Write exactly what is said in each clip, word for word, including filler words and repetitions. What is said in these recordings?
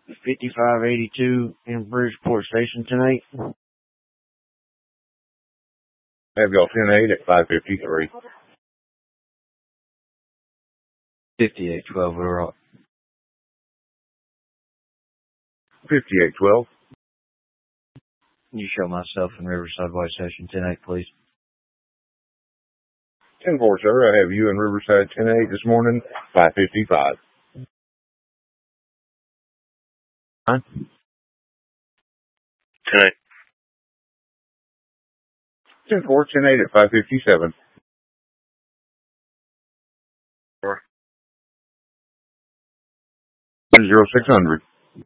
fifty-five eighty-two in Bridgeport Station tonight. Have y'all ten eight at five fifty-three. fifty-eight twelve, we're up. fifty-eight twelve. Can you show myself in Riverside White Station ten eight, please? ten four, sir. I have you in Riverside ten eight this morning, five fifty-five. Huh? ten eight. ten four, ten eight at five fifty-seven. zero six hundred.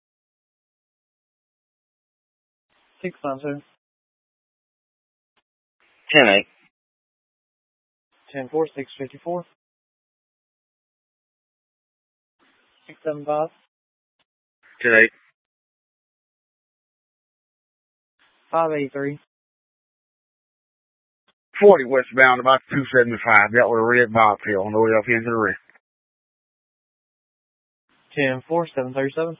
six nine two. ten eight. ten four, six fifty-four. six seven five. ten eight. five eighty-three. forty westbound, about two seventy-five. Dealt with a red bobtail on the way up into the river. ten four, seven thirty-seven.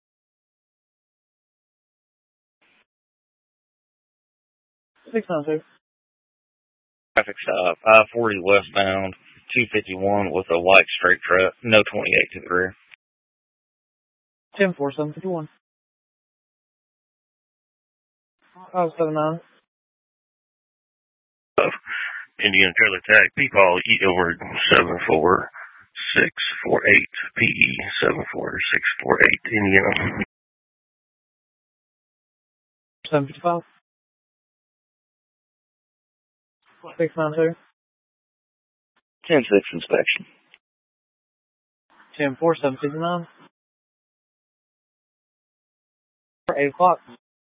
six nine two. Traffic stop, I forty westbound, two fifty-one with a white straight truck, no twenty-eight to the rear. ten four, seven fifty-one. five seven nine. Indiana trailer tag, P-Paul, E over seven four six four eight, P E seven four six four eight, Indiana. seven fifty-five. six nine two. ten six inspection. ten four, seven fifty-nine. eight o'clock.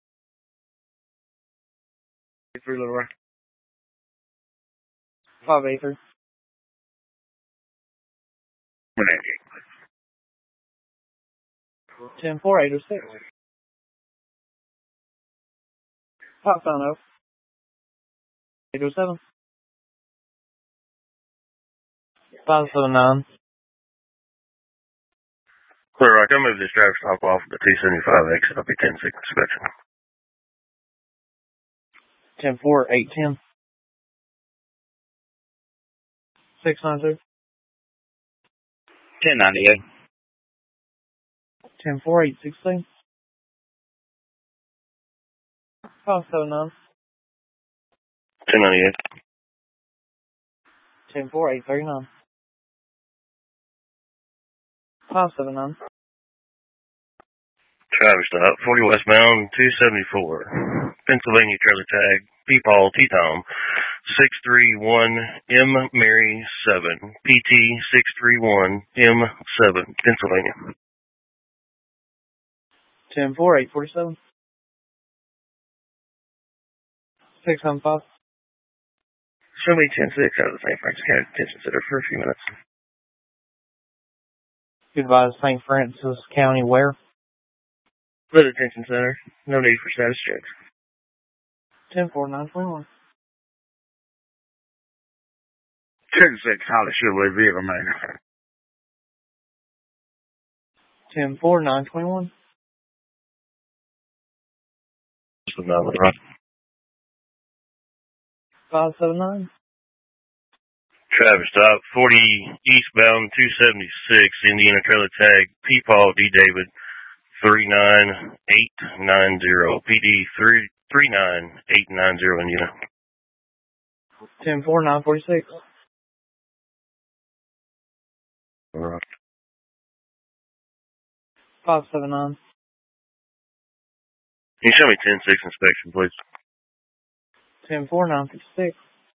Three little right. five eighty-three. ten four, eight oh six. five seven oh. eight oh seven. five seven nine. Clear Rock, I moved this driver stop off the two seventy-five exit. I'll be ten six inspection. ten four, eight ten. six nine two. ten ninety-eight. ten four, eight sixteen. five seven nine. ten ninety-eight. ten four, eight thirty-nine. five seven nine. Traffic stop, forty westbound, two seventy-four. Pennsylvania trailer tag, P-Paul, T-Tom, six three one M Mary seven, P T six three one M seven, Pennsylvania. ten four, eight forty-seven. six seven five. Show me ten six out of the Saint Francis County Detention Center for a few minutes. Goodbye to Saint Francis County where? The detention center. No need for status checks. ten four, nine twenty-one. ten six, Holly Chevrolet vehicle man. ten four, nine twenty-one. This was not right. five seven nine. Traffic stop, forty eastbound, two seventy-six, Indiana trailer tag, P-Paul, D. David, three nine eight nine zero, P D three nine eight nine zero, Indiana. ten four, nine forty-six. All right. five seven nine. Can you show me ten six inspection, please? ten four, nine fifty-six.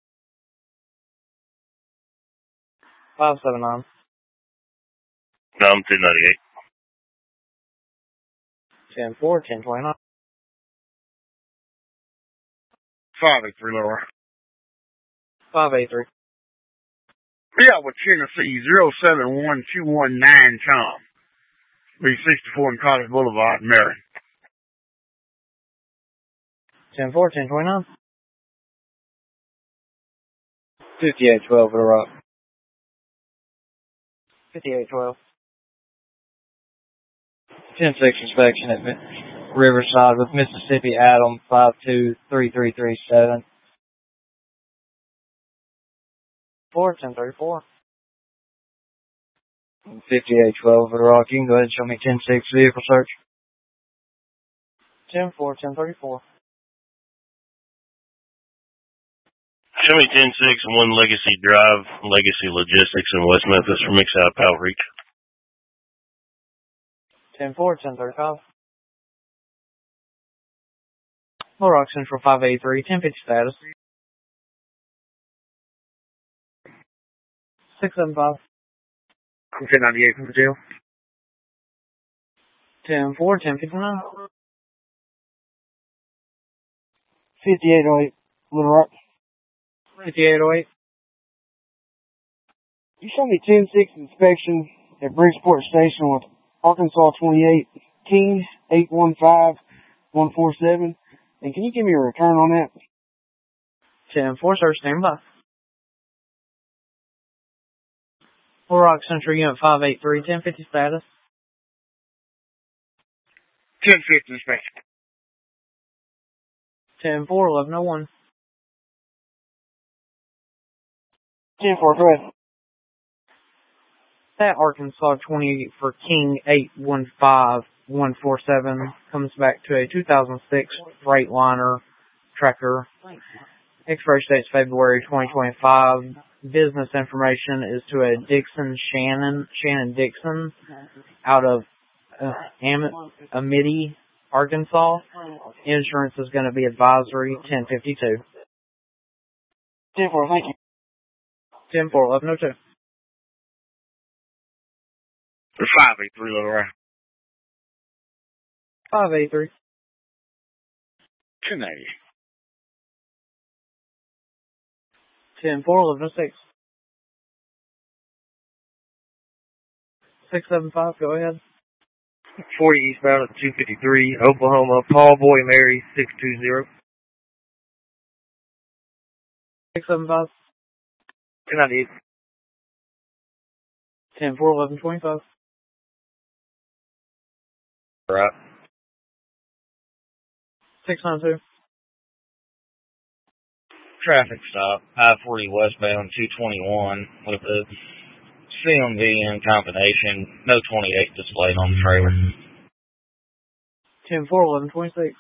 five seven nine. No, I'm ten ninety-eight. ten four, ten twenty-nine. five eight three lower. five eighty-three. Yeah, with Tennessee, zero seven one two one nine Tom. B sixty-four in College Boulevard, Marion. ten four, ten twenty-nine. fifty-eight twelve for the rock. fifty-eight twelve. ten six inspection at Riverside with Mississippi Adam five two three three three seven. four ten thirty-four. fifty-eight twelve Little Rock. You can go ahead and show me ten six vehicle search. ten four ten thirty-four. Show me ten six and one Legacy Drive, Legacy Logistics in West Memphis for Mix Out Outreach. ten four ten thirty-five. Little Rock Central five eighty-three, ten fifty status. six seven five. ten ninety-eight from the jail. ten four ten fifty-nine. fifty-eight oh eight Little Rock. fifty-eight oh eight. You show me ten six inspection at Bridgeport Station with Arkansas twenty-eight, Kings eight one five one four seven. And can you give me a return on that? ten four, sir, stand by. Little Rock Central Unit five eighty-three, ten fifty status. ten fifty inspection. ten four eleven oh one. ten four, go ahead. That Arkansas twenty-eight for King eight one five one four seven comes back to a two thousand six Freightliner Tracker. Expiration date is February twenty twenty-five. Business information is to a Dixon Shannon, Shannon Dixon out of uh, Am- Amity, Arkansas. Insurance is going to be advisory ten fifty-two. ten four, thank you. ten four eleven oh two. five eighty-three Little Rock. five eighty-three. ten eighty. ten four eleven oh six. six seven five, go ahead. forty eastbound at two fifty-three, Oklahoma, Paul Boy Mary six two zero. six seven five. ten ninety-eight. ten four eleven twenty-five. Right. six nine two. Traffic stop, I forty westbound, two twenty-one, with a C M V in combination, no twenty-eight displayed on the trailer. ten four eleven twenty-six.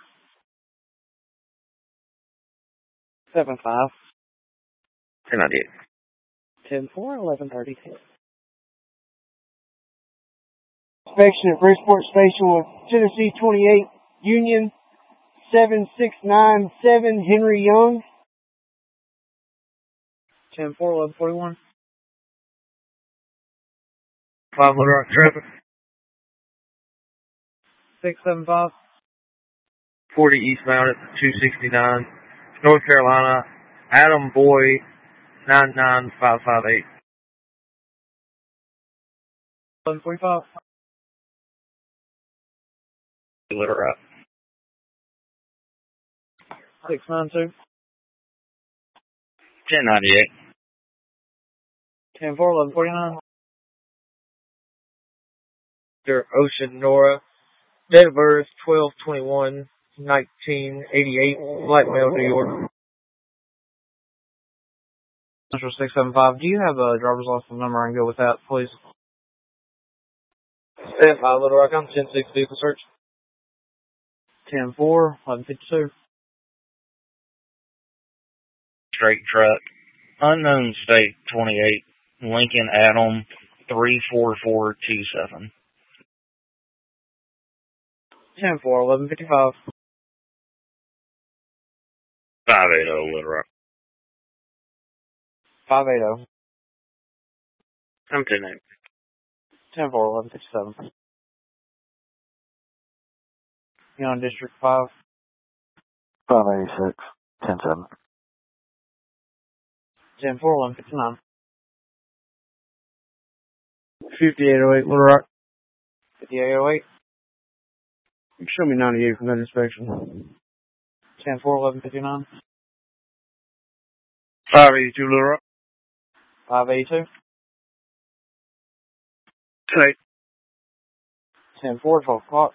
seven five. ten ninety-eight. ten four eleven thirty-two. Inspection at Bridgeport Station with Tennessee twenty-eight, Union seven six nine seven, Henry Young. ten four eleven forty-one. five Little Rock traffic. six seven five. forty eastbound at two sixty-nine, North Carolina, Adam Boy nine nine five five eight. eleven forty-five. Little Rock. six nine two. ten ninety-eight. ten four eleven forty-nine. Ocean Nora. Date of birth twelve twenty-one nineteen eighty-eight. Light Mail, New York. Central six seven five. Do you have a driver's license number I can go with that, please? Stand by, Little Rock. I'm ten six vehicle search. ten four eleven fifty-two. Straight truck, unknown state twenty-eight, Lincoln Adam three four four two seven. ten four eleven fifty-five. five eighty Little Rock. five eighty. I'm ten eight. ten four eleven fifty-seven. You on District five? five eighty-six, ten seven. ten four eleven fifty-nine. fifty-eight oh eight Little Rock. fifty-eight oh eight. Show me ninety-eight from that inspection. ten four eleven fifty-nine. five eighty-two Little Rock. five eighty-two. ten eight. ten four, twelve o'clock.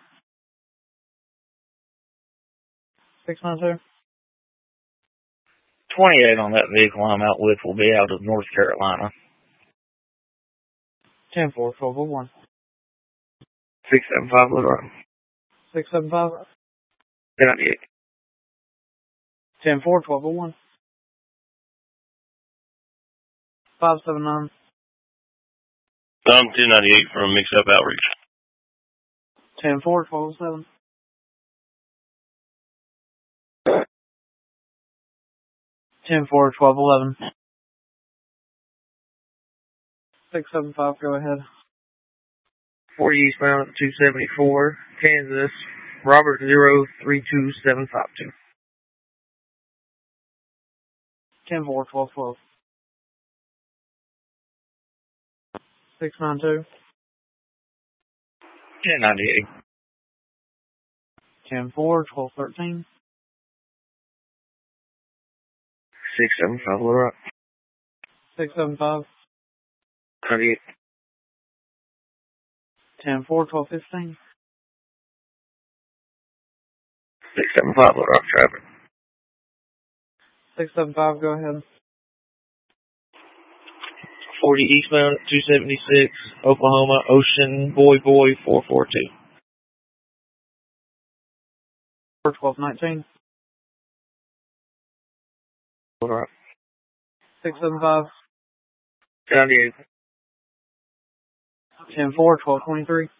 six nine two. twenty-eight on that vehicle I'm out with will be out of North Carolina. ten four, twelve oh one. six seven five Little Rock. six seven five. ten ninety-eight. ten four, twelve oh one. five seven nine. I'm ten ninety-eight from Mix Up Outreach. ten four, twelve oh seven. ten four, twelve eleven. six seven five, go ahead. forty eastbound at two seventy-four, Kansas, Robert zero three two seven five two. ten four, twelve twelve. six nine two. ten ninety-eight. ten four, twelve thirteen. six seven five Little Rock. six seven five. ninety-eight. ten four, twelve fifteen. six seven five Little Rock traffic. six seven five, go ahead. forty eastbound at two seventy-six, Oklahoma, Ocean, Boy Boy four four two. four twelve nineteen. Little Rock. six seven five. ninety-eight. ten four, twelve twenty-three.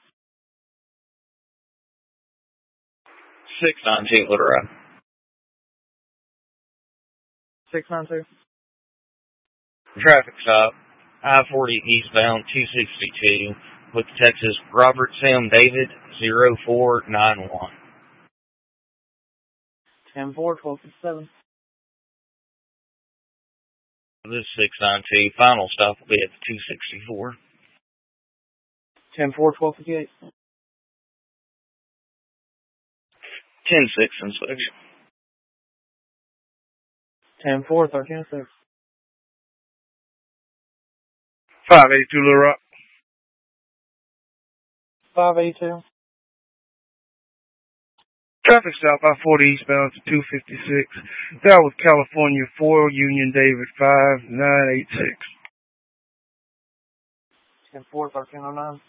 six nineteen Little Rock. six nine two. Traffic stop. I forty eastbound two sixty-two with Texas Robert Sam David zero four nine one. ten four, twelve fifty-seven. This is six ninety-two. Final stop will be at the two sixty-four. ten four, twelve fifty-eight. ten six inspection. ten four, thirteen oh six. five eighty-two Little Rock. five eighty-two. Traffic stop I forty eastbound to two fifty-six. That was California four, Union David five nine eight six. ten four, thirteen oh nine.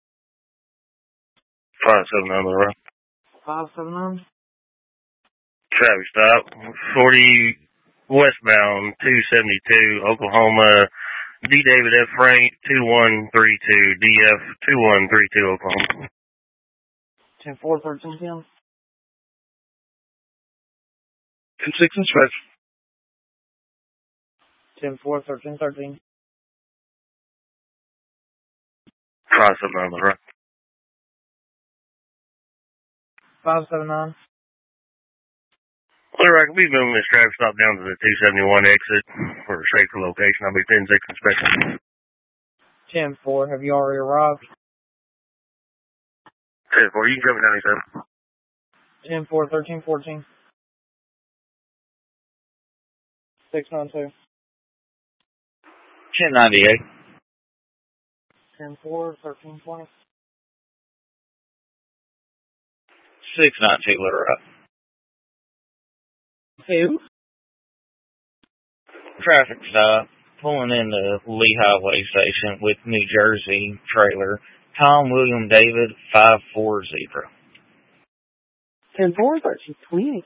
five seven nine Little Rock. five seven nine. Traffic stop. forty westbound two seventy-two, Oklahoma. D. David F. Frank two one three two, D F two one three two, Oklahoma. ten four, thirteen ten. ten six inspection. ten four, thirteen thirteen. five seven nine Little Rock. five seven nine. Little Rock, we've moving this traffic stop down to the two seventy-one exit for a safer location. I'll be ten six inspection. ten four, have you already arrived? ten four, you can come at ninety-seven. ten four, thirteen fourteen. six nine two. ten ninety-eight. ten four, thirteen twenty. six nineteen Little Rock. Who? Traffic stop. Pulling into Lee Highway Station with New Jersey trailer. Tom William David five four zero. ten four, thirteen twenty.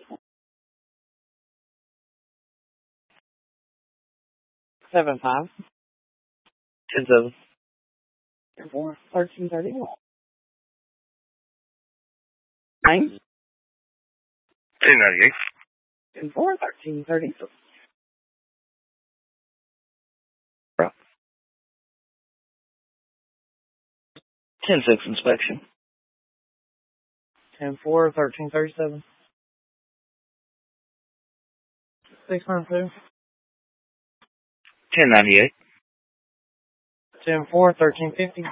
seven five. ten seven. ten four, thirteen thirty-one. nine. ten ninety-eight. ten four, thirteen thirty-three. ten six inspection. ten four, thirteen thirty-seven. six nine two. ten ninety-eight. ten four, thirteen fifty.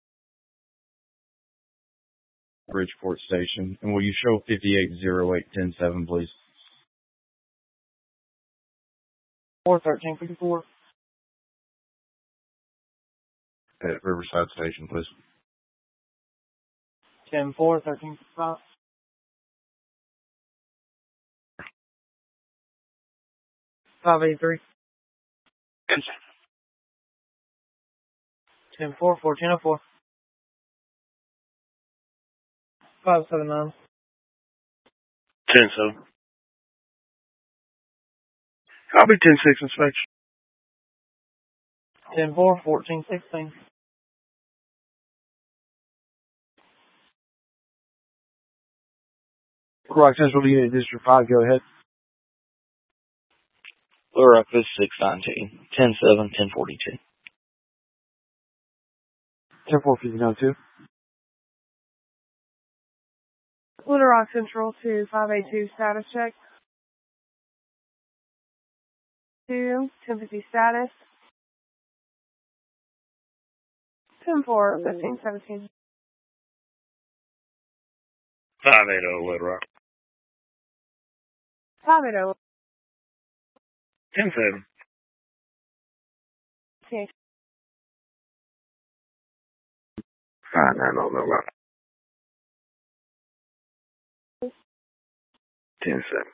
Bridgeport Station. And will you show fifty-eight oh eight ten seven, please? four, thirteen fifty-four. At Riverside Station, please. ten four, thirteen fifty-five. five eighty-three. ten four, fourteen oh four. five seven nine. ten seven. Copy ten six inspection. ten four, fourteen sixteen. Rock Central Unit District five, go ahead. Little Rock is six nineteen. ten seven, ten forty-two. ten four, fifteen oh two. Little Rock Central to five eight two status check. two, ten fifty status. ten four, fifteen seventeen. five eighty, Little Rock. five eighty. ten seven. Okay. five nine oh, Little Rock. ten seven.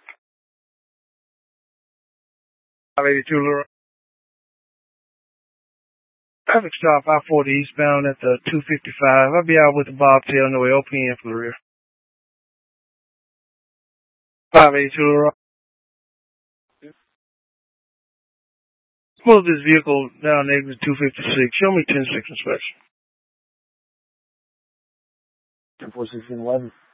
five eighty-two, Little Rock. Traffic stop I forty eastbound at the two fifty-five. I'll be out with the bobtail on the way, O P N for the rear. five eighty-two, Little Rock. Move this vehicle down exit two fifty-six. Show me ten six inspection. ten four, sixteen eleven.